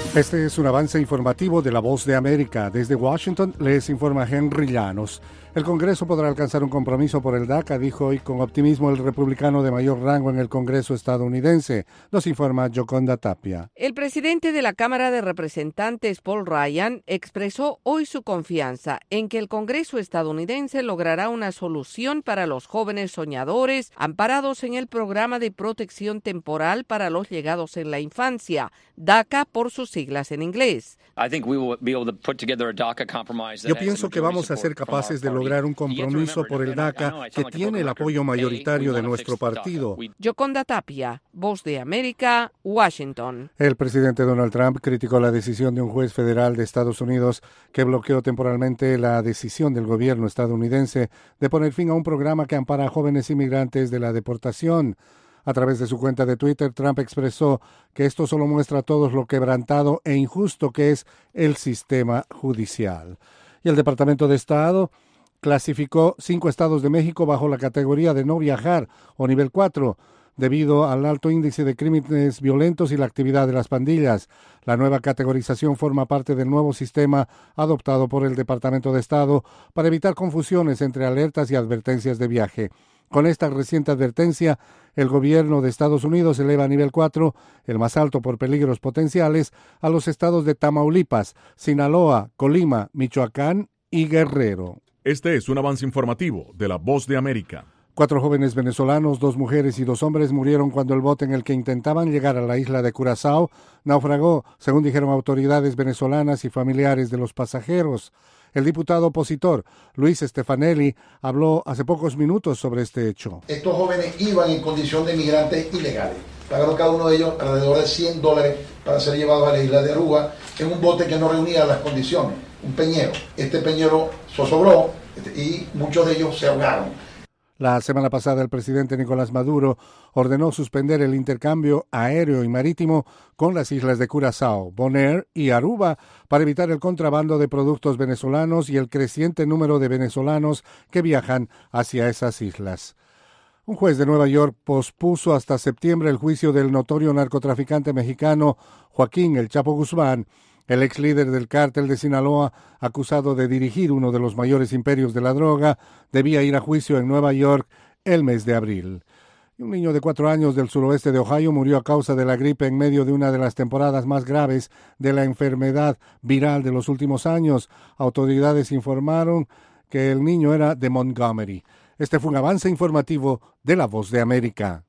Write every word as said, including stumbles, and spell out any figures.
Este es un avance informativo de La Voz de América. Desde Washington les informa Henry Llanos. El Congreso podrá alcanzar un compromiso por el DACA, dijo hoy con optimismo el republicano de mayor rango en el Congreso estadounidense. Nos informa Yoconda Tapia. El presidente de la Cámara de Representantes, Paul Ryan, expresó hoy su confianza en que el Congreso estadounidense logrará una solución para los jóvenes soñadores amparados en el Programa de Protección Temporal para los Llegados en la Infancia, DACA por sus siglas en inglés. Yo pienso que vamos a ser capaces de lograr un compromiso por el DACA que tiene el apoyo mayoritario de nuestro partido. Yoconda Tapia, Voz de América, Washington. El presidente Donald Trump criticó la decisión de un juez federal de Estados Unidos que bloqueó temporalmente la decisión del gobierno estadounidense de poner fin a un programa que ampara a jóvenes inmigrantes de la deportación. A través de su cuenta de Twitter, Trump expresó que esto solo muestra a todos lo quebrantado e injusto que es el sistema judicial. Y el Departamento de Estado clasificó cinco estados de México bajo la categoría de no viajar o nivel cuatro, debido al alto índice de crímenes violentos y la actividad de las pandillas. La nueva categorización forma parte del nuevo sistema adoptado por el Departamento de Estado para evitar confusiones entre alertas y advertencias de viaje. Con esta reciente advertencia, el gobierno de Estados Unidos eleva a nivel cuatro, el más alto por peligros potenciales, a los estados de Tamaulipas, Sinaloa, Colima, Michoacán y Guerrero. Este es un avance informativo de La Voz de América. Cuatro jóvenes venezolanos, dos mujeres y dos hombres murieron cuando el bote en el que intentaban llegar a la isla de Curazao naufragó, según dijeron autoridades venezolanas y familiares de los pasajeros. El diputado opositor, Luis Stefanelli, habló hace pocos minutos sobre este hecho. Estos jóvenes iban en condición de migrantes ilegales. Pagaron cada uno de ellos alrededor de cien dólares para ser llevados a la isla de Aruba en un bote que no reunía las condiciones, un peñero. Este peñero zozobró y muchos de ellos se ahogaron. La semana pasada el presidente Nicolás Maduro ordenó suspender el intercambio aéreo y marítimo con las islas de Curazao, Bonaire y Aruba para evitar el contrabando de productos venezolanos y el creciente número de venezolanos que viajan hacia esas islas. Un juez de Nueva York pospuso hasta septiembre el juicio del notorio narcotraficante mexicano Joaquín El Chapo Guzmán, el ex líder del cártel de Sinaloa, acusado de dirigir uno de los mayores imperios de la droga, debía ir a juicio en Nueva York el mes de abril. Un niño de cuatro años del suroeste de Ohio murió a causa de la gripe en medio de una de las temporadas más graves de la enfermedad viral de los últimos años. Autoridades informaron que el niño era de Montgomery. Este fue un avance informativo de La Voz de América.